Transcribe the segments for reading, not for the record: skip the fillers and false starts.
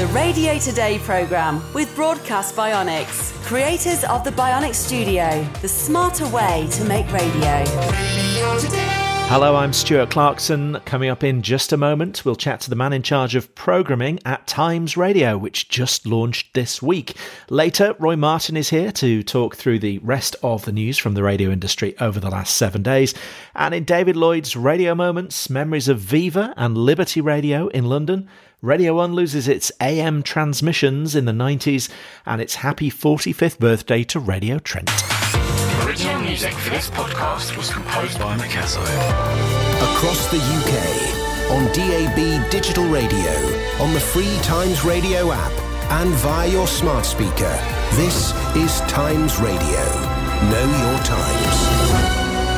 the Radio Today programme with Broadcast Bionics, creators of the Bionic Studio, the smarter way to make radio. Hello, I'm Stuart Clarkson. Coming up in just a moment, we'll chat to the man in charge of programming at Times Radio, which just launched this week. Later, Roy Martin is here to talk through the rest of the news from the radio industry over the last 7 days. And in David Lloyd's Radio Moments, memories of Viva and Liberty Radio in London. Radio 1 loses its AM transmissions in the 90s, and its happy 45th birthday to Radio Trent. Original music for this podcast was composed by Mikasso. Across the UK, on DAB digital radio, on the free Times Radio app, and via your smart speaker, this is Times Radio. Know your times.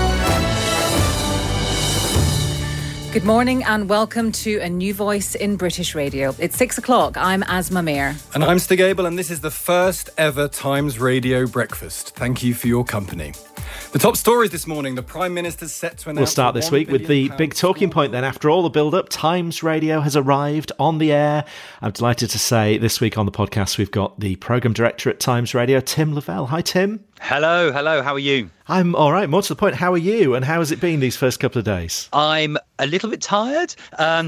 Good morning and welcome to a new voice in British radio. It's 6 o'clock. I'm Asma Mir. And I'm Stig Abel, and this is the first ever Times Radio breakfast. Thank you for your company. The top stories this morning, the Prime Minister's set to announce... We'll start this week with the big talking point then. After all the build-up, Times Radio has arrived on the air. I'm delighted to say this week on the podcast we've got the programme director at Times Radio, Tim Lavelle. Hi, Tim. Hello, how are you? I'm all right. More to the point, how are you and how has it been these first couple of days? I'm a little bit tired, but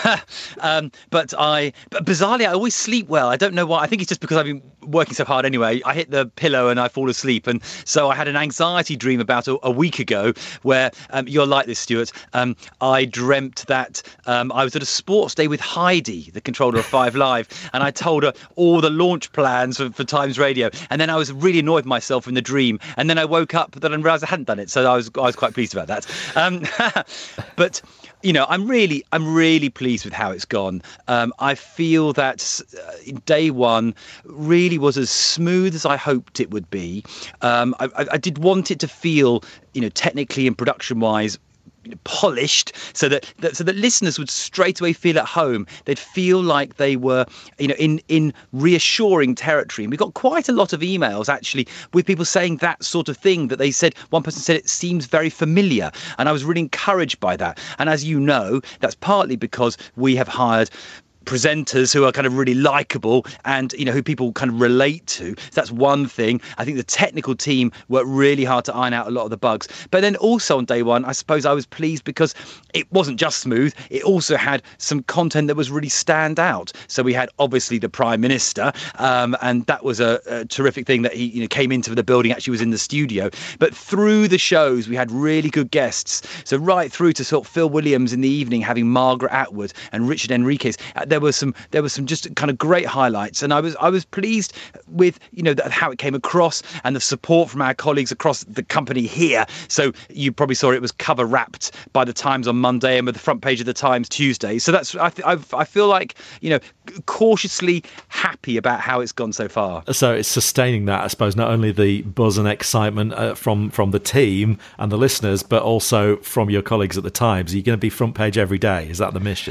bizarrely I always sleep well. I don't know why. I think it's just because I've been working so hard anyway. I hit the pillow and I fall asleep, and so I had an anxiety dream about a week ago where you're like this, Stuart. I dreamt that I was at a sports day with Heidi, the controller of 5 Live, and I told her all the launch plans for Times Radio, and then I was really annoyed with myself in the dream, and then I woke up and realised I hadn't done it, so I was quite pleased about that. But you know, I'm really pleased with how it's gone. I feel that day one really was as smooth as I hoped it would be. I did want it to feel, you know, technically and production wise, polished, so that listeners would straight away feel at home. They'd feel like they were, you know, in reassuring territory. And we got quite a lot of emails actually with people saying that sort of thing, that they said, one person said it seems very familiar, and I was really encouraged by that. And as you know, that's partly because we have hired presenters who are kind of really likable and, you know, who people kind of relate to. So that's one thing. I think the technical team worked really hard to iron out a lot of the bugs. But then also on day one, I suppose I was pleased because it wasn't just smooth. It also had some content that was really stand out. So we had obviously the Prime Minister, and that was a terrific thing that he, you know, came into the building, actually was in the studio. But through the shows, we had really good guests. So right through to sort of Phil Williams in the evening, having Margaret Atwood and Richard Enriquez. There was some just kind of great highlights, and I was pleased with, you know, how it came across and the support from our colleagues across the company here. So you probably saw it was cover wrapped by the Times on Monday and with the front page of the Times Tuesday. So that's I feel like, you know, cautiously happy about how it's gone so far. So it's sustaining that, I suppose, not only the buzz and excitement from the team and the listeners, but also from your colleagues at the Times. Are you going to be front page every day? Is that the mission?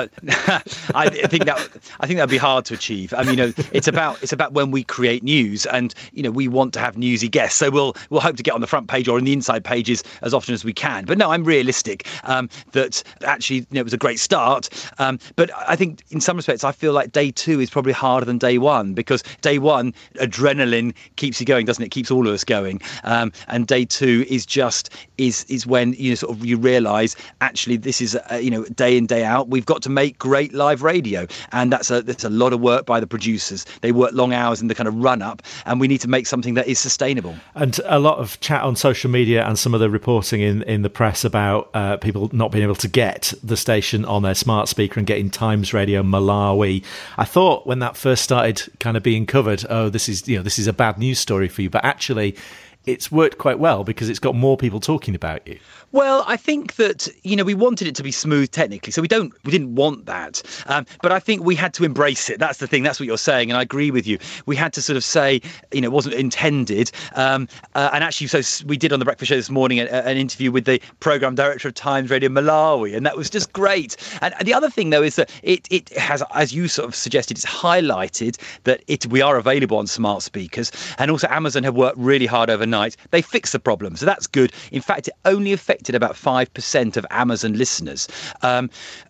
I think that'd be hard to achieve. I mean, you know, it's about when we create news, and, you know, we want to have newsy guests. So we'll hope to get on the front page or in the inside pages as often as we can. But no, I'm realistic that actually, you know, it was a great start. But I think in some respects, I feel like day two is probably harder than day one, because day one, adrenaline keeps you going, doesn't it? Keeps all of us going. And day two is when, you know, sort of you realise actually this is you know, day in, day out, we've got to make great live radio. And that's a lot of work by the producers. They work long hours in the kind of run up, and we need to make something that is sustainable. And a lot of chat on social media and some of the reporting in the press about people not being able to get the station on their smart speaker and getting Times Radio Malawi. I thought when that first started kind of being covered, this is a bad news story for you, but actually it's worked quite well because it's got more people talking about you. Well, I think that, you know, we wanted it to be smooth technically, so we didn't want that. But I think we had to embrace it. That's the thing. That's what you're saying, and I agree with you. We had to sort of say, you know, it wasn't intended. And actually, so we did on the breakfast show this morning an interview with the programme director of Times Radio Malawi, and that was just great. And the other thing, though, is that it has, as you sort of suggested, it's highlighted that we are available on smart speakers, and also Amazon have worked really hard overnight. They fixed the problem, so that's good. In fact, it only affected about 5% of Amazon listeners.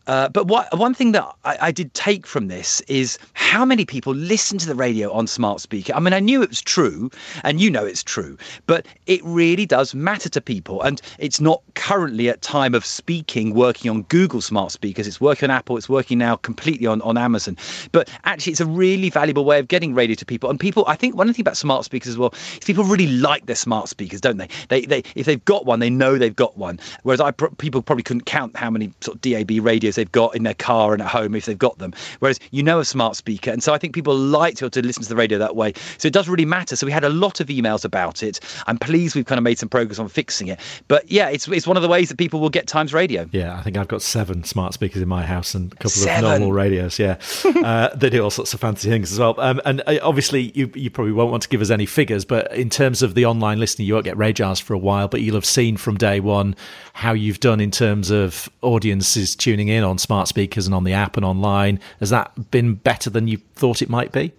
But one thing that I did take from this is how many people listen to the radio on smart speaker. I mean, I knew it was true, and you know it's true, but it really does matter to people. And it's not currently at time of speaking working on Google smart speakers. It's working on Apple. It's working now completely on Amazon. But actually, it's a really valuable way of getting radio to people. And people, I think one of the things about smart speakers as well is people really like their smart speakers, don't they? They if they've got one, they know they've got one. Whereas people probably couldn't count how many sort of DAB radios they've got in their car and at home if they've got them. Whereas a smart speaker. And so I think people like to be able to listen to the radio that way. So it does really matter. So we had a lot of emails about it. I'm pleased we've kind of made some progress on fixing it. But yeah, it's one of the ways that people will get Times Radio. Yeah, I think I've got 7 smart speakers in my house and a couple of normal radios. Yeah, they do all sorts of fancy things as well. And obviously, you probably won't want to give us any figures, but in terms of the online listening, you won't get RadioJars for a while, but you'll have seen from day one how you've done in terms of audiences tuning in on smart speakers and on the app and online. Has that been better than you thought it might be?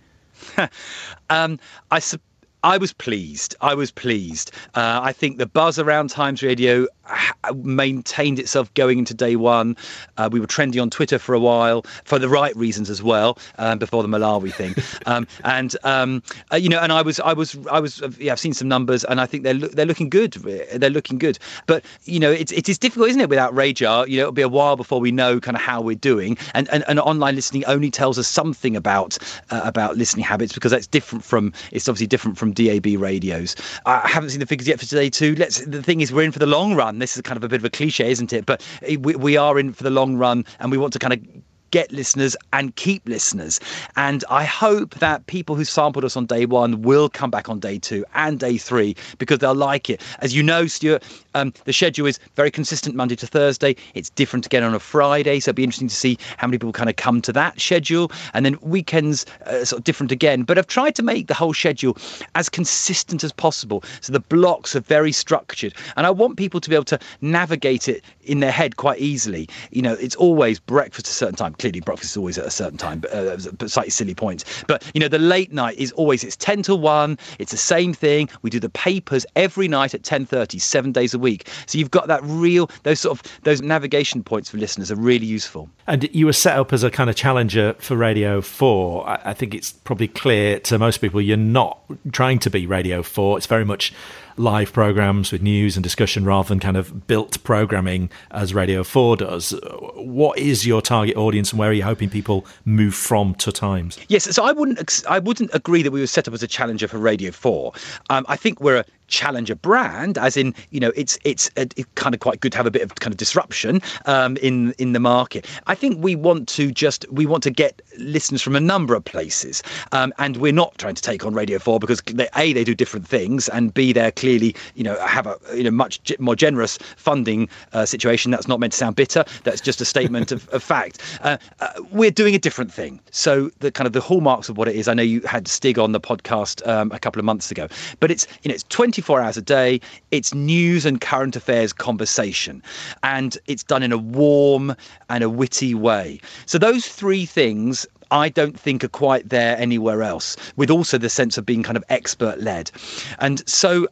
I was pleased. I think the buzz around Times Radio maintained itself going into day one. We were trendy on Twitter for a while for the right reasons as well, before the Malawi thing. And I've seen some numbers, and I think they're looking good. They're looking good. But it is difficult, isn't it, without RadioJar? It'll be a while before we know kind of how we're doing. And online listening only tells us something about listening habits, because it's obviously different from DAB radios. I haven't seen the figures yet for today too. The thing is, we're in for the long run. This is kind of a bit of a cliche, isn't it? But we are in for the long run, and we want to kind of get listeners and keep listeners. And I hope that people who sampled us on day one will come back on day 2 and day 3, because they'll like it. As you know, Stuart, the schedule is very consistent Monday to Thursday. It's different again on a Friday, so it'll be interesting to see how many people kind of come to that schedule. And then weekends sort of different again. But I've tried to make the whole schedule as consistent as possible, so the blocks are very structured. And I want people to be able to navigate it in their head quite easily. It's always breakfast at a certain time. Clearly, breakfast is always at a certain time, but slightly silly point. But, the late night is always, it's 10 to 1. It's the same thing. We do the papers every night at 10:30, 7 days a week. So you've got those navigation points for listeners are really useful. And you were set up as a kind of challenger for Radio 4. I think it's probably clear to most people you're not trying to be Radio 4. It's very much live programmes with news and discussion rather than kind of built programming as Radio 4 does. What is your target audience, and where are you hoping people move from to Times? Yes, so I wouldn't agree that we were set up as a challenger for Radio 4. I think we're a challenger brand, as in it's kind of quite good to have a bit of kind of disruption in the market. I think we want to get listeners from a number of places, and we're not trying to take on Radio 4 because they do different things, and B, they're clearly have a much more generous funding situation. That's not meant to sound bitter. That's just a statement of fact. We're doing a different thing. So the kind of the hallmarks of what it is. I know you had Stig on the podcast a couple of months ago, but it's 24 hours a day. It's news and current affairs conversation, and it's done in a warm and a witty way. So those 3 things I don't think are quite there anywhere else, with also the sense of being kind of expert led. And so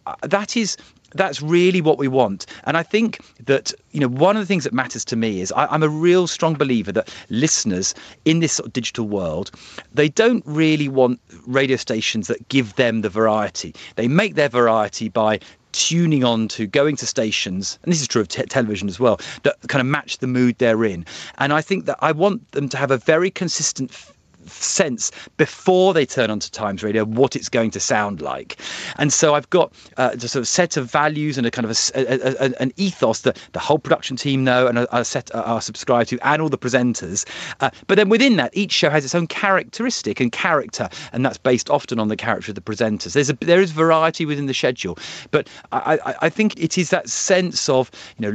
that's really what we want. And I think that, one of the things that matters to me is I'm a real strong believer that listeners in this sort of digital world, they don't really want radio stations that give them the variety. They make their variety by tuning on to, going to stations, and this is true of television as well, that kind of match the mood they're in. And I think that I want them to have a very consistent sense before they turn onto Times Radio what it's going to sound like. And so I've got a sort of set of values and a kind of an ethos that the whole production team know and are subscribed to, and all the presenters. But then within that, each show has its own characteristic and character, and that's based often on the character of the presenters. There is variety within the schedule, but I think it is that sense of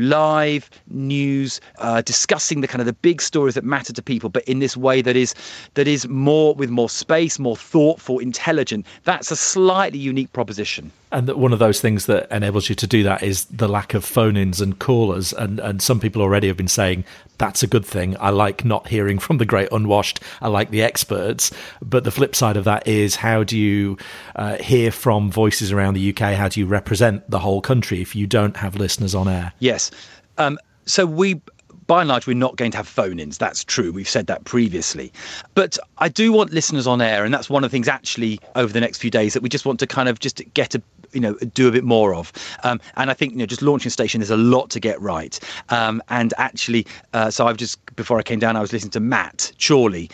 live news, discussing the kind of the big stories that matter to people, but in this way that is more with more space, more thoughtful, intelligent. That's a slightly unique proposition. And one of those things that enables you to do that is the lack of phone-ins and callers. And some people already have been saying that's a good thing. I like not hearing from the great unwashed. I like the experts. But the flip side of that is, how do you hear from voices around the UK? How do you represent the whole country if you don't have listeners on air? Yes. So we by and large, we're not going to have phone-ins. That's true. We've said that previously. But I do want listeners on air, and that's one of the things actually over the next few days that we just want to kind of just get to, do a bit more of. And I think, just launching a station, there's a lot to get right. And actually, so I've just, before I came down, I was listening to Matt Chorley.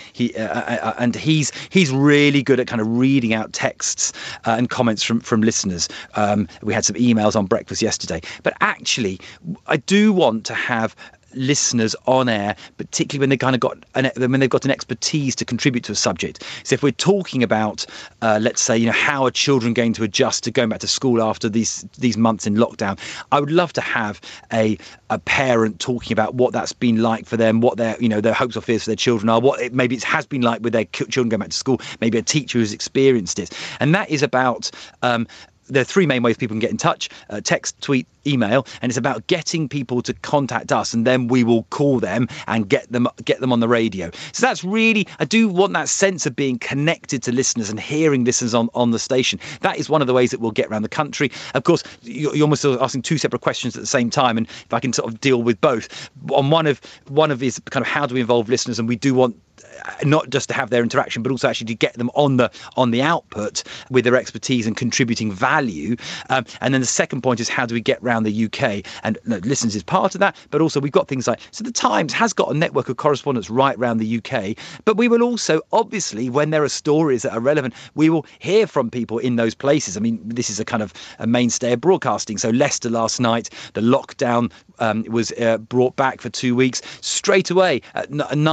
He's really good at kind of reading out texts and comments from listeners. We had some emails on breakfast yesterday. But actually, I do want to have listeners on air, particularly when they've got an expertise to contribute to a subject. So if we're talking about, let's say, how are children going to adjust to going back to school after these months in lockdown, I would love to have a parent talking about what that's been like for them, what their hopes or fears for their children are, what maybe it has been like with their children going back to school, maybe a teacher who's experienced it. And that is about there are three main ways people can get in touch: text, tweet, email. And it's about getting people to contact us, and then we will call them and get them on the radio. So that's really, I do want that sense of being connected to listeners and hearing listeners on the station. That is one of the ways that we'll get around the country. Of course, you're almost asking two separate questions at the same time, and if I can sort of deal with both. On one of is kind of how do we involve listeners, and we do want not just to have their interaction, but also actually to get them on the output with their expertise and contributing value. And then the second point is how do we get around the UK, and listeners is part of that, but also we've got things like, so the Times has got a network of correspondents right around the UK, but we will also, obviously, when there are stories that are relevant, we will hear from people in those places. I mean, this is a kind of a mainstay of broadcasting. So Leicester last night, the lockdown was brought back for 2 weeks. Straight away at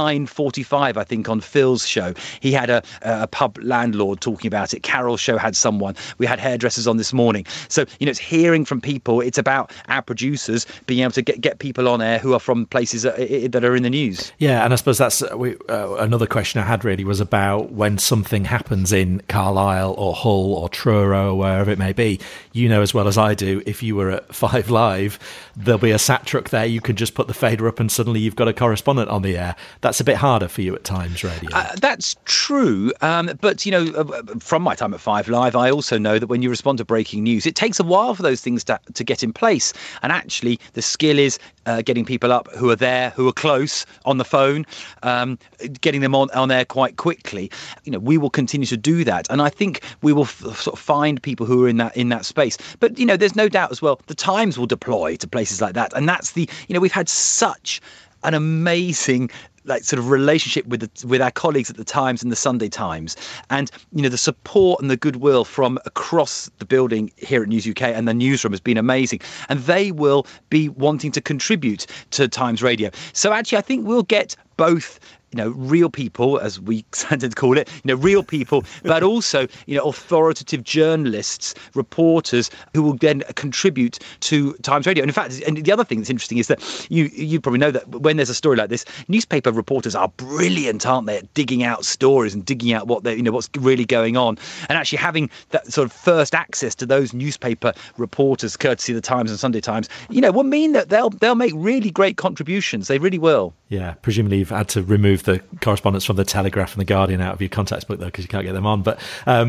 9:45, I think, on Phil's show, he had a pub landlord talking about it. Carol's show had someone. We had hairdressers on this morning. So, it's hearing from people. It's about our producers being able to get people on air who are from places that are in the news. Yeah, and I suppose that's another question I had really was about when something happens in Carlisle or Hull or Truro or wherever it may be. As well as I do, if you were at 5 Live, there'll be a sat truck there. You can just put the fader up and suddenly you've got a correspondent on the air. That's a bit harder for you at Times Radio. That's true. But, from my time at 5 Live, I also know that when you respond to breaking news, it takes a while for those things to get in place. And actually, the skill is getting people up who are there, who are close on the phone, getting them on air quite quickly. We will continue to do that. And I think we will sort of find people who are in that space. But, there's no doubt as well, the Times will deploy to places like that. And that's we've had such an amazing sort of relationship with our colleagues at the Times and the Sunday Times, and the support and the goodwill from across the building here at News UK and the newsroom has been amazing, and they will be wanting to contribute to Times Radio. So actually, I think we'll get both real people, as we tend to call it, real people, but also, authoritative journalists, reporters who will then contribute to Times Radio. And in fact, and the other thing that's interesting is that you probably know that when there's a story like this, newspaper reporters are brilliant, aren't they, at digging out stories and digging out what's really going on. And actually having that sort of first access to those newspaper reporters, courtesy of the Times and Sunday Times, will mean that they'll make really great contributions. They really will. Yeah, presumably you've had to remove the correspondence from the Telegraph and the Guardian out of your contacts book, though, because you can't get them on. But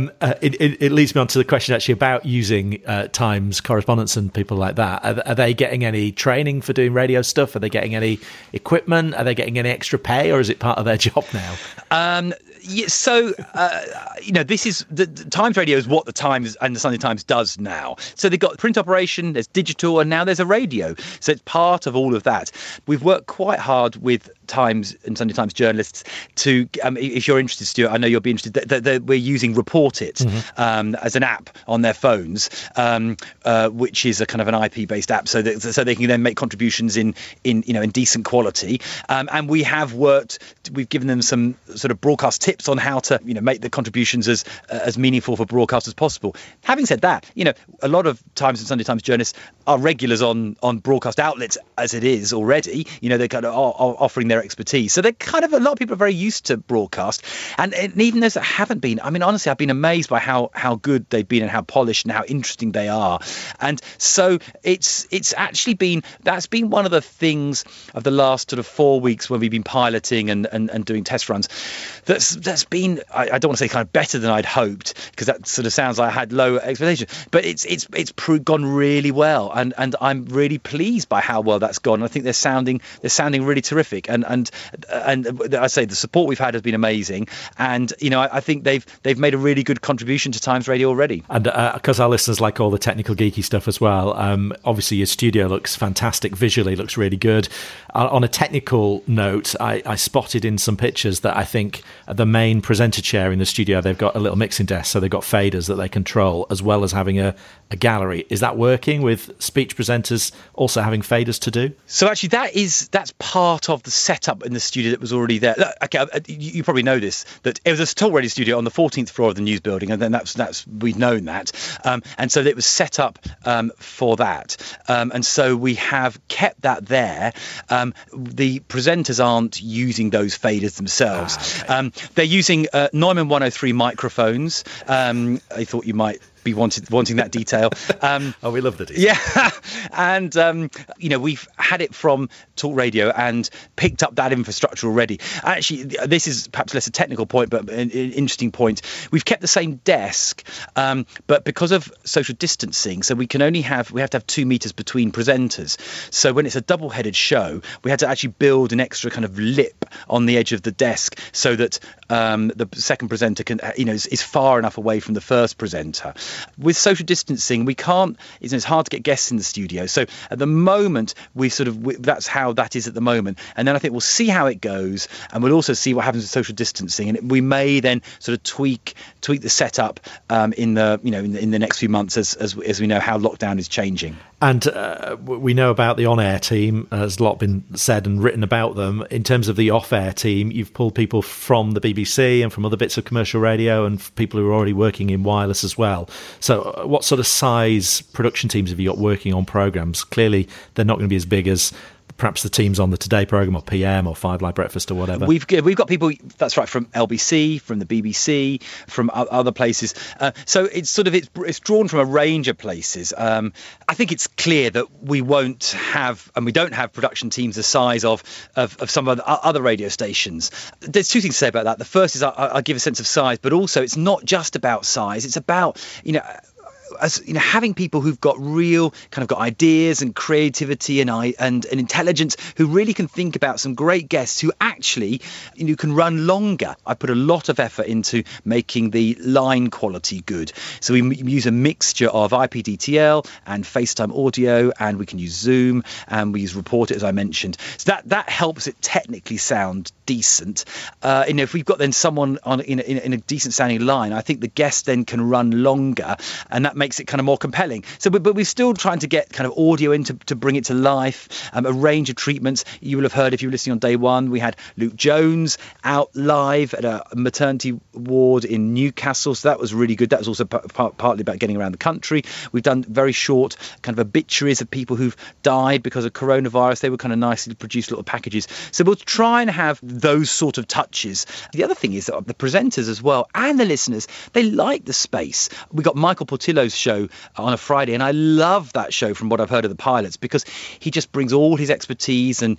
it leads me on to the question actually about using Times correspondence and people like that. Are they getting any training for doing radio stuff? Are they getting any equipment? Are they getting any extra pay, or is it part of their job now? Yeah, so, this is the Times Radio is what the Times and the Sunday Times does now. So they've got print operation, there's digital, and now there's a radio. So it's part of all of that. We've worked quite hard with Times and Sunday Times journalists to, if you're interested, Stuart, I know you'll be interested, that we're using Report It as an app on their phones, which is a kind of an IP-based app, so they can then make contributions in decent quality. And we have we've given them some sort of broadcast tips on how to make the contributions as meaningful for broadcast as possible. Having said that, a lot of Times and Sunday Times journalists are regulars on broadcast outlets as it is already. They're kind of offering their expertise. So they're kind of, a lot of people are very used to broadcast. And even those that haven't been, I mean, honestly, I've been amazed by how good they've been and how polished and how interesting they are. And so it's actually that's been one of the things of the last sort of 4 weeks when we've been piloting and doing test runs. That's been, I don't want to say kind of better than I'd hoped, because that sort of sounds like I had low expectations, but it's gone really well. and I'm really pleased by how well that's gone. I think they're sounding really terrific, and I say the support we've had has been amazing, and I think they've made a really good contribution to Times Radio already. And because our listeners like all the technical geeky stuff as well, obviously your studio looks fantastic visually, looks really good. On a technical note, I spotted in some pictures that I think the main presenter chair in the studio, they've got a little mixing desk, so they've got faders that they control, as well as having a gallery. Is that working with speech presenters also having faders to do? So actually that's part of the setup in the studio that was already there. Okay, you probably know this, that it was a talk radio studio on the 14th floor of the news building, and then that's we've known that, and so it was set up for that, and so we have kept that there. The presenters aren't using those faders themselves. They're using Neumann 103 microphones. I thought you might be wanting that detail. We love the detail. Yeah, and we've had it from Talk Radio and picked up that infrastructure already. Actually, this is perhaps less a technical point, but an interesting point. We've kept the same desk, but because of social distancing, so we have to have 2 meters between presenters. So when it's a double-headed show, we had to actually build an extra kind of lip on the edge of the desk so that the second presenter can, is far enough away from the first presenter. With social distancing, we can't. It's hard to get guests in the studio. So at the moment, that's how that is at the moment. And then I think we'll see how it goes, and we'll also see what happens with social distancing. And we may then sort of tweak the setup in the next few months as we know how lockdown is changing. And we know about the on-air team. There's a lot been said and written about them. In terms of the off-air team, you've pulled people from the BBC and from other bits of commercial radio and people who are already working in wireless as well. So what sort of size production teams have you got working on programmes? Clearly, they're not going to be as big as perhaps the teams on the Today programme or PM or Five Live Breakfast or whatever. We've got people, that's right, from LBC, from the BBC, from other places. So it's drawn from a range of places. I think it's clear that we won't have, and we don't have production teams the size of some of the other radio stations. There's 2 things to say about that. The first is I'll give a sense of size, but also it's not just about size. It's about, having people who've got got ideas and creativity and intelligence, who really can think about some great guests who actually can run longer. I put a lot of effort into making the line quality good. So we use a mixture of IPDTL and FaceTime audio, and we can use Zoom, and we use Report It, as I mentioned. So that helps it technically sound decent. If we've got then someone in a decent sounding line, I think the guest then can run longer, and that makes it kind of more compelling. So, but we're still trying to get kind of audio in to bring it to life. A range of treatments. You will have heard, if you were listening on day one, we had Luke Jones out live at a maternity ward in Newcastle. So that was really good. That was also partly about getting around the country. We've done very short kind of obituaries of people who've died because of coronavirus. They were kind of nicely produced little packages. So we'll try and have those sort of touches. The other thing is that the presenters as well and the listeners, they like the space. We got Michael Portillo's show on a Friday, and I love that show from what I've heard of the pilots, because he just brings all his expertise and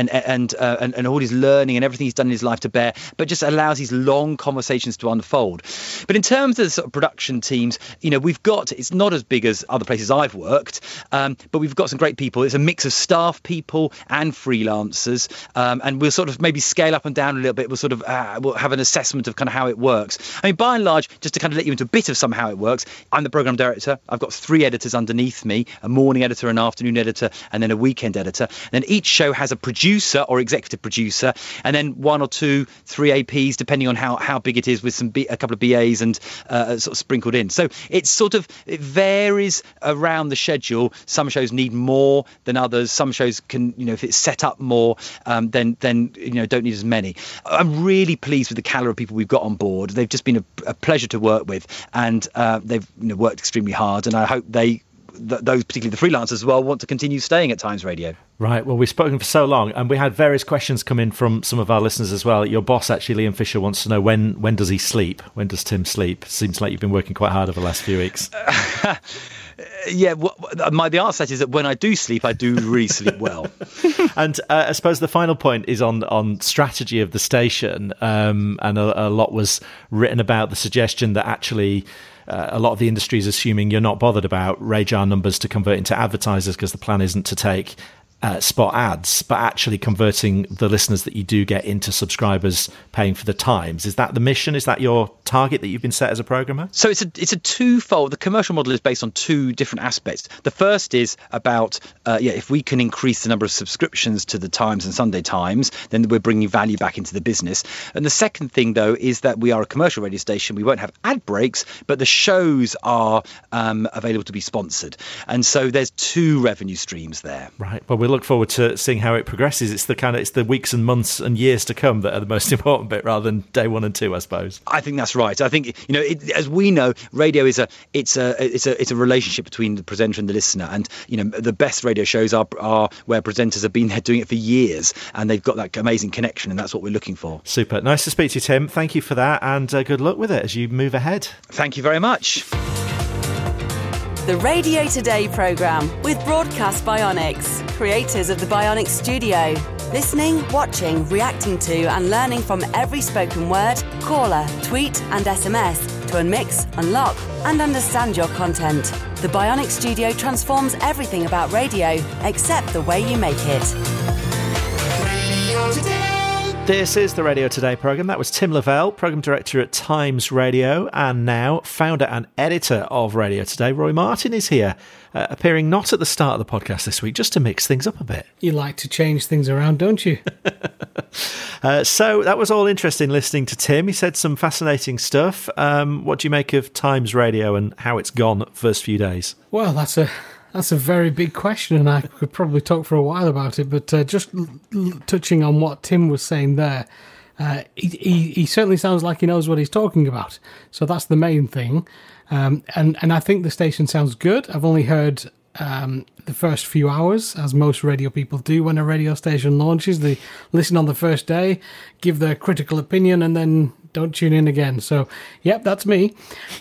all his learning and everything he's done in his life to bear, but just allows these long conversations to unfold. But in terms of the sort of production teams, it's not as big as other places I've worked, but we've got some great people. It's a mix of staff people and freelancers, and we'll sort of maybe scale up and down a little bit. We'll sort of we'll have an assessment of kind of how it works. I mean, by and large, just to kind of let you into a bit of some how it works, I'm the programme director. I've got 3 editors underneath me, a morning editor, an afternoon editor, and then a weekend editor. And then each show has a producer or executive producer, and then 1 or 2, 3 APs, depending on how big it is, with a couple of BAs and sort of sprinkled in. So it varies around the schedule. Some shows need more than others. Some shows can, if it's set up more, then don't need as many. I'm really pleased with the calibre of people we've got on board. They've just been a pleasure to work with, and they've worked extremely hard, and I hope those, particularly the freelancers as well, want to continue staying at Times Radio. Right, well, we've spoken for so long, and we had various questions come in from some of our listeners as well. Your boss, actually, Liam Fisher, wants to know when does he sleep? When does Tim sleep? Seems like you've been working quite hard over the last few weeks. The answer to that is that when I do sleep, I do really sleep well. And I suppose the final point is on strategy of the station, and a lot was written about the suggestion that actually a lot of the industry is assuming you're not bothered about RAJAR numbers to convert into advertisers because the plan isn't to take spot ads, but actually converting the listeners that you do get into subscribers paying for the Times. Is that the mission? Is that your target that you've been set as a programmer? So it's a twofold. The commercial model is based on two different aspects. The first is about, if we can increase the number of subscriptions to the Times and Sunday Times, then we're bringing value back into the business. And the second thing, though, is that we are a commercial radio station. We won't have ad breaks, but the shows are available to be sponsored. And so there's two revenue streams there. Right. Well, we'll look forward to seeing how it progresses. It's the weeks and months and years to come that are the most important bit, rather than day 1 and 2, I suppose. I think that's right. I think as we know, radio is a relationship between the presenter and the listener, and the best radio shows are where presenters have been there doing it for years, and they've got that amazing connection, and that's what we're looking for. Super. Nice to speak to you, Tim. Thank you for that, and good luck with it as you move ahead. Thank you very much. The Radio Today programme with Broadcast Bionics, creators of the Bionics Studio. Listening, watching, reacting to and learning from every spoken word, caller, tweet and SMS to unmix, unlock and understand your content. The Bionics Studio transforms everything about radio except the way you make it. Radio Today. This is the Radio Today programme. That was Tim Lavelle, programme director at Times Radio, and now founder and editor of Radio Today. Roy Martin is here, appearing not at the start of the podcast this week, just to mix things up a bit. You like to change things around, don't you? So that was all interesting listening to Tim. He said some fascinating stuff. What do you make of Times Radio and how it's gone first few days? Well, that's a very big question, and I could probably talk for a while about it, but just touching on what Tim was saying there, he certainly sounds like he knows what he's talking about. So that's the main thing. And I think the station sounds good. I've only heard the first few hours, as most radio people do when a radio station launches. They listen on the first day, give their critical opinion, and then don't tune in again. So, yep, that's me.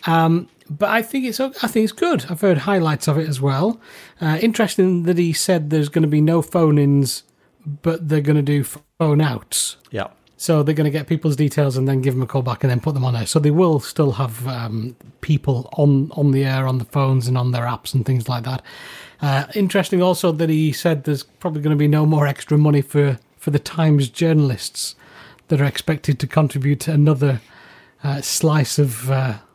But I think it's good. I've heard highlights of it as well. Interesting that he said there's going to be no phone-ins, but they're going to do phone-outs. Yeah. So they're going to get people's details and then give them a call back and then put them on air. So they will still have people on the air, on the phones and on their apps and things like that. Interesting also that he said there's probably going to be no more extra money for the Times journalists that are expected to contribute another slice of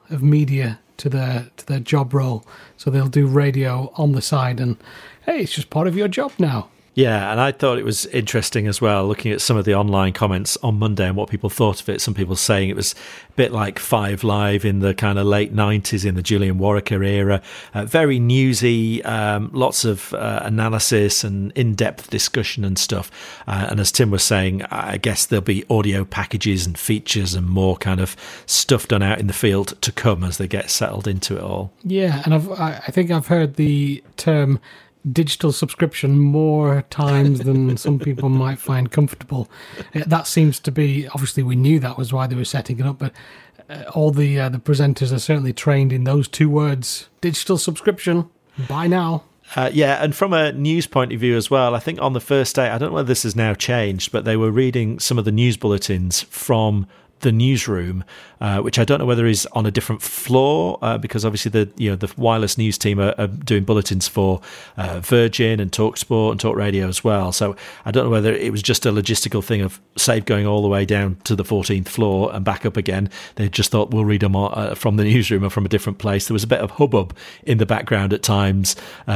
media to their job role. So they'll do radio on the side, and hey, it's just part of your job now. Yeah, and I thought it was interesting as well, looking at some of the online comments on Monday and what people thought of it. Some people saying it was a bit like 5 Live in the kind of late 90s, in the Julian Warwicker era. Very newsy, lots of analysis and in-depth discussion and stuff. And as Tim was saying, I guess there'll be audio packages and features and more kind of stuff done out in the field to come as they get settled into it all. Yeah, and I think I've heard the term digital subscription more times than some people might find comfortable. That seems to be, obviously we knew that was why they were setting it up, but all the presenters are certainly trained in those two words, digital subscription, buy now. Yeah, and from a news point of view as well, I think on the first day, I don't know whether this has now changed, but they were reading some of the news bulletins from the newsroom, which I don't know whether is on a different floor, because obviously the wireless news team are doing bulletins for Virgin and TalkSport and Talk Radio as well. So I don't know whether it was just a logistical thing of save going all the way down to the 14th floor and back up again. They just thought we'll read them from the newsroom or from a different place. There was a bit of hubbub in the background at times,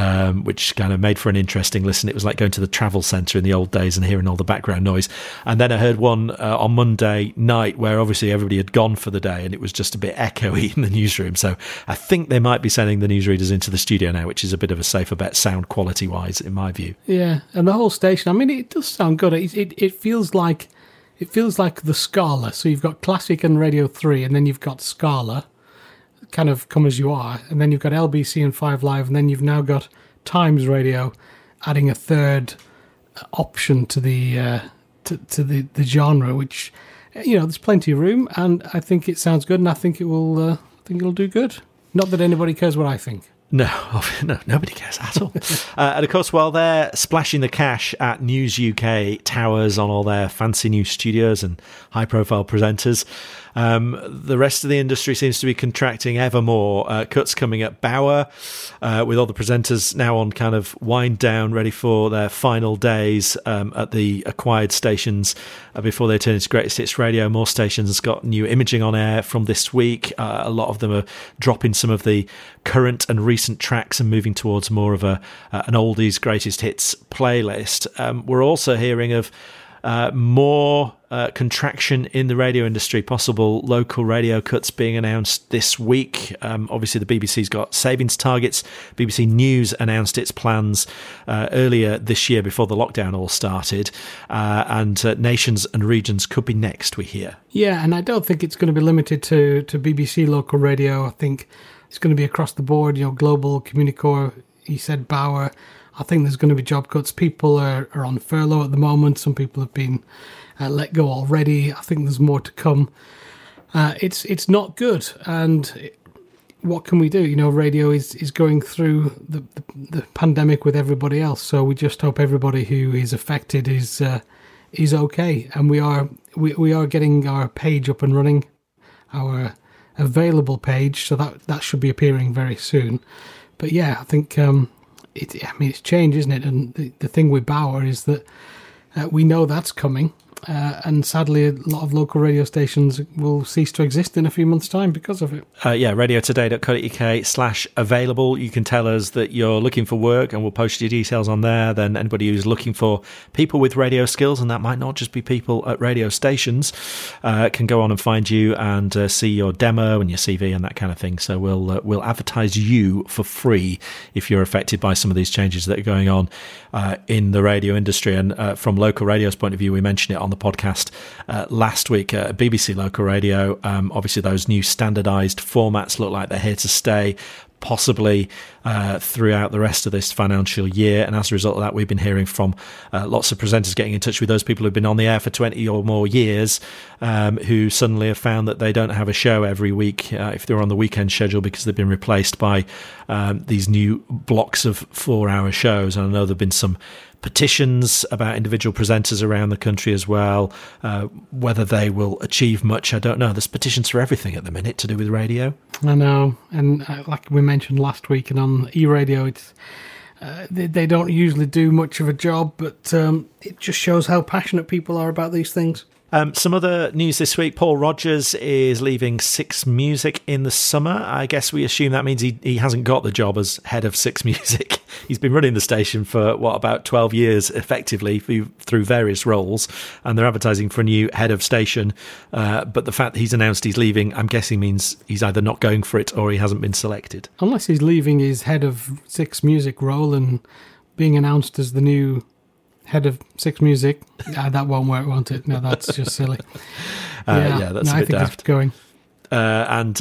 which kind of made for an interesting listen. It was like going to the travel centre in the old days and hearing all the background noise. And then I heard one on Monday night where obviously everybody had gone for the day and it was just a bit echoey in the newsroom. So I think they might be sending the newsreaders into the studio now, which is a bit of a safer bet sound quality wise, in my view. Yeah, and the whole station, I mean, it does sound good. It feels like the Scala. So you've got Classic and Radio 3, and then you've got Scala, kind of come as you are, and then you've got LBC and 5 Live, and then you've now got Times Radio adding a third option to the genre, which, there's plenty of room, and I think it sounds good, and I think it'll do good. Not that anybody cares what I think. No, nobody cares at all. And of course, while they're splashing the cash at News UK towers on all their fancy new studios and high-profile presenters, the rest of the industry seems to be contracting ever more. Cuts coming at Bauer, with all the presenters now on kind of wind down, ready for their final days at the acquired stations before they turn into Greatest Hits Radio. More stations got new imaging on air from this week. A lot of them are dropping some of the current and recent tracks and moving towards more of an oldies greatest hits playlist. We're also hearing of more contraction in the radio industry, possible local radio cuts being announced this week. Obviously, the BBC's got savings targets. BBC News announced its plans earlier this year before the lockdown all started, and nations and regions could be next, we hear. Yeah, and I don't think it's going to be limited to BBC local radio. I think it's going to be across the board, Global, Communicore, he said Bauer. I think there's going to be job cuts. People are on furlough at the moment. Some people have been let go already. I think there's more to come. It's not good. And what can we do? Radio is going through the pandemic with everybody else. So we just hope everybody who is affected is okay. And we are getting our page up and running, our available page. So that should be appearing very soon. But yeah, I think it's change, isn't it? And the thing with Bauer is that we know that's coming, and sadly a lot of local radio stations will cease to exist in a few months' time because of it. radiotoday.co.uk/available. You can tell us that you're looking for work and we'll post your details on there. Then anybody who's looking for people with radio skills, and that might not just be people at radio stations, can go on and find you and see your demo and your CV and that kind of thing. So we'll advertise you for free if you're affected by some of these changes that are going on in the radio industry. And from local radio's point of view, we mentioned it on the podcast last week. BBC Local Radio, obviously those new standardised formats look like they're here to stay, possibly throughout the rest of this financial year. And as a result of that, we've been hearing from lots of presenters getting in touch with those people who've been on the air for 20 or more years, who suddenly have found that they don't have a show every week if they're on the weekend schedule, because they've been replaced by these new blocks of 4-hour shows. And I know there have been some petitions about individual presenters around the country as well. Whether they will achieve much, I don't know. There's petitions for everything at the minute to do with radio. I know, and like we mentioned last week, and on e-radio, it's they don't usually do much of a job, but it just shows how passionate people are about these things. Some other news this week: Paul Rogers is leaving Six Music in the summer. I guess we assume that means he hasn't got the job as head of Six Music. He's been running the station for, about 12 years, effectively, through various roles, and they're advertising for a new head of station. But the fact that he's announced he's leaving, I'm guessing, means he's either not going for it or he hasn't been selected. Unless he's leaving his head of Six Music role and being announced as the new head of Six Music. That won't work, won't it? No, that's just silly. That's a bit daft. It's going. And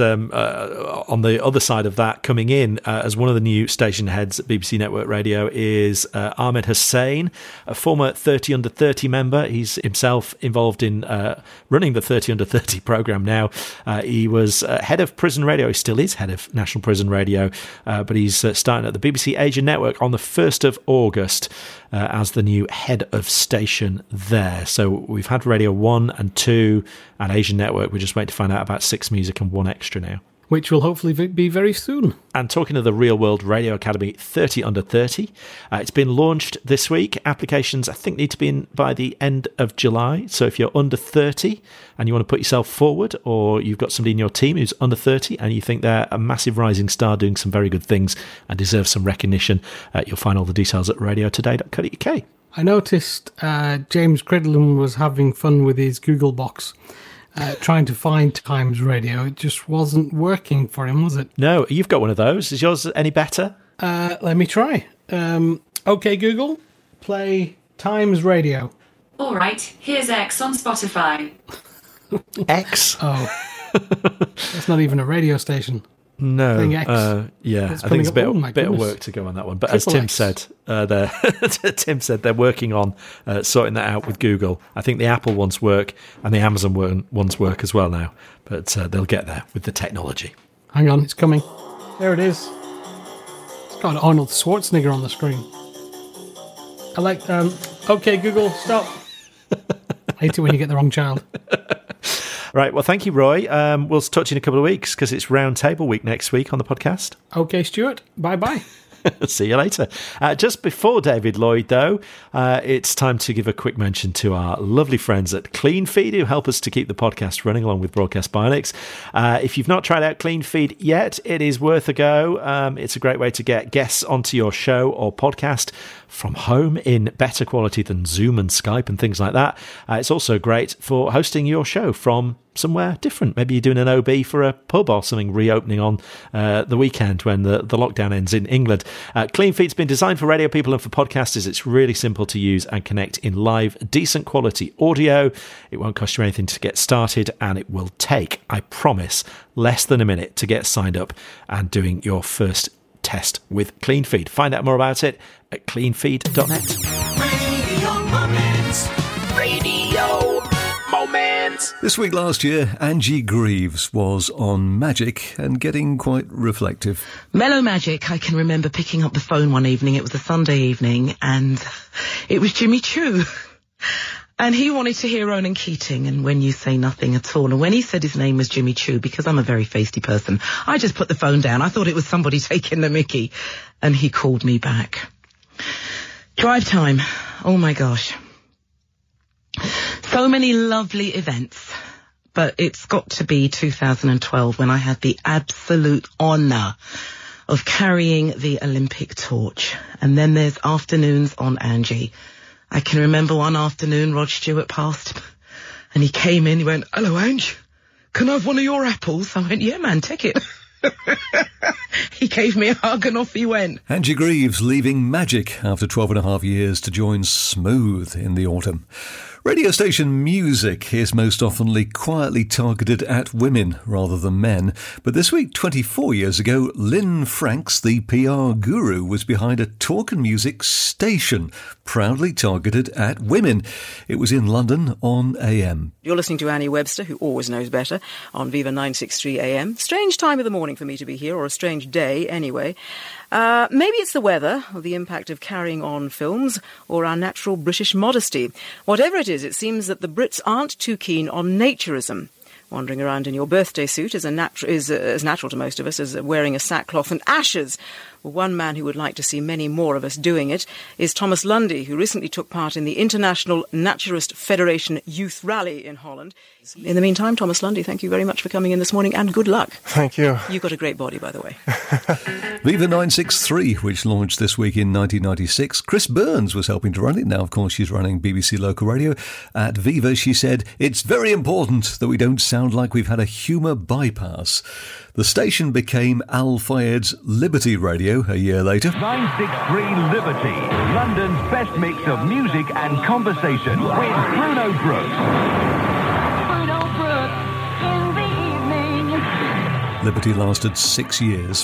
on the other side of that, coming in as one of the new station heads at BBC Network Radio is Ahmed Hussain, a former 30 Under 30 member. He's himself involved in running the 30 Under 30 programme now. He was head of Prison Radio. He still is head of National Prison Radio, but he's starting at the BBC Asian Network on the 1st of August as the new head of station there. So we've had Radio 1 and 2 and Asian Network. We're just waiting to find out about Six Music and One Extra now, which will hopefully be very soon. And talking of the Real World Radio Academy 30 Under 30, it's been launched this week. Applications, I think, need to be in by the end of July. So if you're under 30 and you want to put yourself forward, or you've got somebody in your team who's under 30 and you think they're a massive rising star doing some very good things and deserve some recognition, you'll find all the details at radiotoday.co.uk. I noticed James Cridlin was having fun with his Google box, trying to find Times Radio. It just wasn't working for him, was it? No, you've got one of those. Is yours any better? Let me try. Okay, Google, play Times Radio. All right, here's X on Spotify. X? Oh, that's not even a radio station. No, X. I think it's a bit of work to go on that one. But as Tim said, they're working on sorting that out with Google. I think the Apple ones work and the Amazon ones work as well now. But they'll get there with the technology. Hang on, it's coming. There it is. Got Arnold Schwarzenegger on the screen. I like, okay, Google, stop. I hate it when you get the wrong child. Right, well, thank you, Roy. We'll talk to you in a couple of weeks because it's Round Table Week next week on the podcast. Okay, Stuart, bye-bye. See you later. Just before David Lloyd, though, it's time to give a quick mention to our lovely friends at CleanFeed who help us to keep the podcast running along with Broadcast Bionics. If you've not tried out CleanFeed yet, it is worth a go. It's a great way to get guests onto your show or podcast from home in better quality than Zoom and Skype and things like that. It's also great for hosting your show from somewhere different. Maybe you're doing an OB for a pub or something reopening on the weekend when the lockdown ends in England. CleanFeed's been designed for radio people and for podcasters. It's really simple to use and connect in live, decent quality audio. It won't cost you anything to get started, and it will take, I promise, less than a minute to get signed up and doing your first test with CleanFeed. Find out more about it at cleanfeed.net. Radio Moments. This week last year, Angie Greaves was on Magic and getting quite reflective. Mellow Magic, I can remember picking up the phone one evening. It was a Sunday evening, and it was Jimmy Choo. And he wanted to hear Ronan Keating and When You Say Nothing at All. And when he said his name was Jimmy Choo, because I'm a very feisty person, I just put the phone down. I thought it was somebody taking the mickey. And he called me back. Drive time. Oh, my gosh. So many lovely events. But it's got to be 2012 when I had the absolute honour of carrying the Olympic torch. And then there's afternoons on Angie. I can remember one afternoon Rod Stewart passed and he came in, he went, "Hello, Ange, can I have one of your apples?" I went, "Yeah, man, take it." He gave me a hug and off he went. Angie Greaves leaving Magic after 12.5 years to join Smooth in the autumn. Radio station music is most often quietly targeted at women rather than men. But this week, 24 years ago, Lynn Franks, the PR guru, was behind a talk and music station proudly targeted at women. It was in London on AM. You're listening to Annie Webster, who always knows better, on Viva 963 AM. Strange time of the morning for me to be here, or a strange day anyway. Maybe it's the weather, or the impact of carrying on films, or our natural British modesty. Whatever it is, it seems that the Brits aren't too keen on naturism. Wandering around in your birthday suit is as natural to most of us as wearing a sackcloth and ashes. Well, one man who would like to see many more of us doing it is Thomas Lundy, who recently took part in the International Naturist Federation Youth Rally in Holland. In the meantime, Thomas Lundy, thank you very much for coming in this morning, and good luck. Thank you. You've got a great body, by the way. Viva 963, which launched this week in 1996. Chris Burns was helping to run it. Now, of course, she's running BBC Local Radio. At Viva, she said, "It's very important that we don't sound like we've had a humour bypass." The station became Al Fayed's Liberty Radio a year later. 963 Liberty, London's best mix of music and conversation with Bruno Brooks. Bruno Brooks in the evening. Liberty lasted 6 years.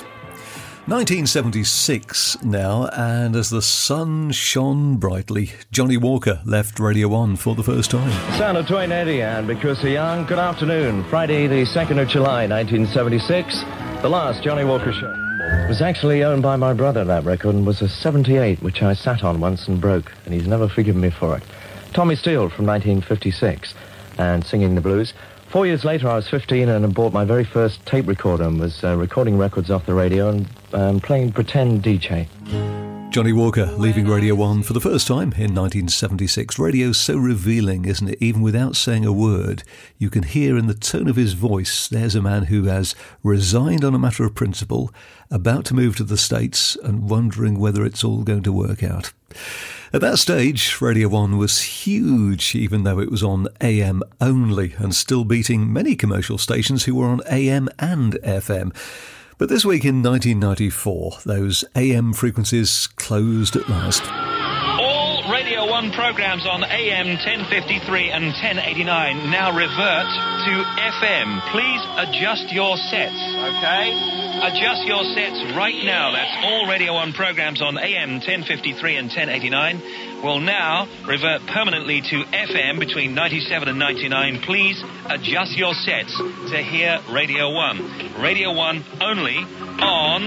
1976 now, and as the sun shone brightly, Johnny Walker left Radio 1 for the first time. Sound of Dwayne Eddy and Because So Young. Good afternoon. Friday the 2nd of July 1976, the last Johnny Walker show. It was actually owned by my brother, that record, and was a 78, which I sat on once and broke, and he's never forgiven me for it. Tommy Steele from 1956, and Singing the Blues. 4 years later, I was 15 and bought my very first tape recorder and was recording records off the radio and playing pretend DJ. Johnny Walker leaving Radio 1 for the first time in 1976. Radio's so revealing, isn't it? Even without saying a word, you can hear in the tone of his voice, there's a man who has resigned on a matter of principle, about to move to the States and wondering whether it's all going to work out. At that stage, Radio 1 was huge, even though it was on AM only, and still beating many commercial stations who were on AM and FM. But this week in 1994, those AM frequencies closed at last. All Radio 1 programmes on AM 1053 and 1089 now revert to FM. Please adjust your sets, okay? Adjust your sets right now. That's all Radio 1 programmes on AM 1053 and 1089 will now revert permanently to FM between 97 and 99. Please adjust your sets to hear Radio 1. Radio 1 only on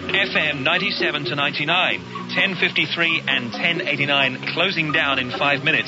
FM 97 to 99. 1053 and 1089 closing down in 5 minutes.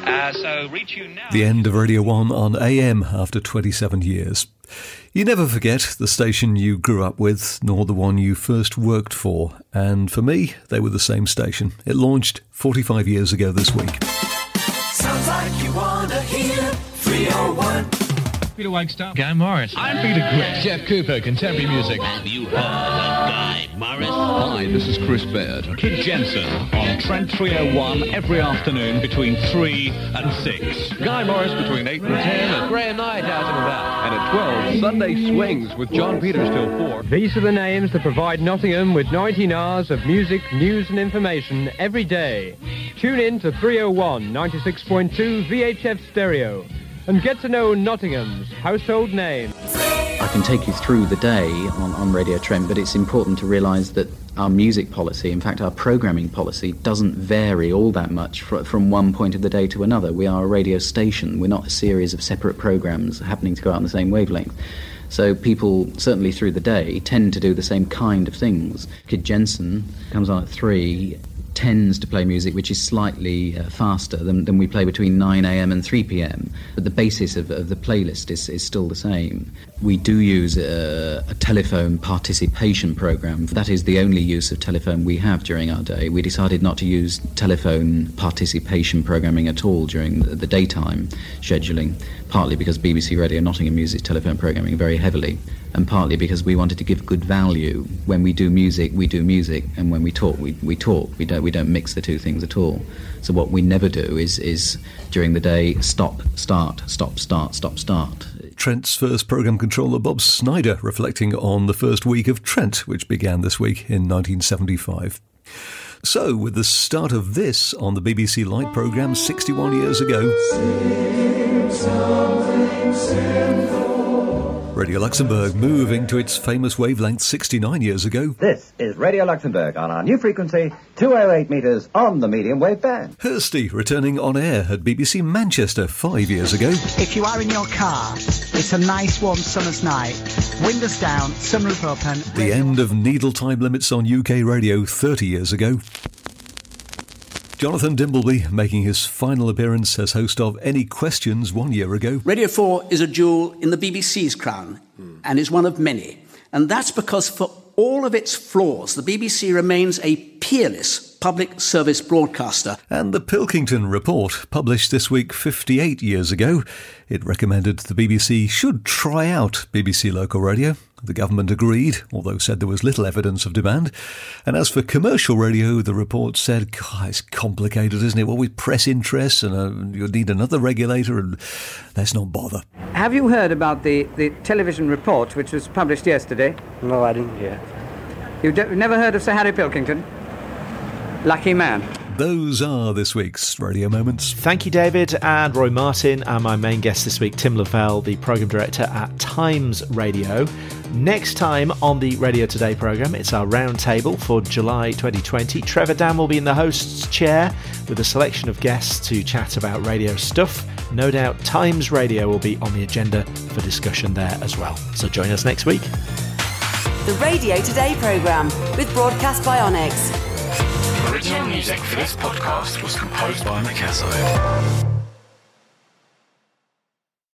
So reach you now. The end of Radio 1 on AM after 27 years. You never forget the station you grew up with, nor the one you first worked for. And for me, they were the same station. It launched 45 years ago this week. Sounds like you wanna hear 301. Peter Wagstaff. Guy Morris. I'm Peter Crick. Jeff Cooper, contemporary music. Have you heard of Guy Morris? Hi, this is Chris Baird. Kid Jensen on Trent 301 every afternoon between 3 and 6. Guy Morris between 8 and 10. And Graham Knight out and about. And at 12, Sunday Swings with John Peters till 4. These are the names that provide Nottingham with 19 hours of music, news and information every day. Tune in to 301 96.2 VHF Stereo. And get to know Nottingham's household names. I can take you through the day on Radio Trent, but it's important to realise that our music policy, in fact our programming policy, doesn't vary all that much from one point of the day to another. We are a radio station. We're not a series of separate programmes happening to go out on the same wavelength. So people, certainly through the day, tend to do the same kind of things. Kid Jensen comes on at 3, tends to play music which is slightly faster than we play between 9 a.m. and 3 p.m. But the basis of the playlist is still the same. We do use a telephone participation programme. That is the only use of telephone we have during our day. We decided not to use telephone participation programming at all during the daytime scheduling, partly because BBC Radio Nottingham uses telephone programming very heavily, and partly because we wanted to give good value. When we do music, and when we talk, we talk. We don't mix the two things at all. So what we never do is during the day, stop, start, stop, start, stop, start. Trent's first programme controller, Bob Snyder, reflecting on the first week of Trent, which began this week in 1975. So, with the start of this on the BBC Light programme 61 years ago, Radio Luxembourg moving to its famous wavelength 69 years ago. This is Radio Luxembourg on our new frequency, 208 metres on the medium wave band. Hursty returning on air at BBC Manchester 5 years ago. If you are in your car, it's a nice warm summer's night. Windows down, sunroof open. The end of needle time limits on UK radio 30 years ago. Jonathan Dimbleby making his final appearance as host of Any Questions 1 year ago. Radio 4 is a jewel in the BBC's crown and is one of many. And that's because for all of its flaws, the BBC remains a peerless public service broadcaster. And the Pilkington Report, published this week 58 years ago, it recommended the BBC should try out BBC local radio. The government agreed, although said there was little evidence of demand. And as for commercial radio, the report said, God, it's complicated, isn't it? Well, with press interests and you'll need another regulator, and let's not bother. Have you heard about the television report which was published yesterday? No, I didn't hear. You've never heard of Sir Harry Pilkington? Lucky man. Those are this week's Radio Moments. Thank you, David, and Roy Martin, and my main guest this week, Tim Lavelle, the programme director at Times Radio. Next time on the Radio Today programme, it's our roundtable for July 2020. Trevor Dan will be in the host's chair with a selection of guests to chat about radio stuff. No doubt Times Radio will be on the agenda for discussion there as well. So join us next week. The Radio Today programme with Broadcast Bionics. Original music for this podcast was composed by Mikazo.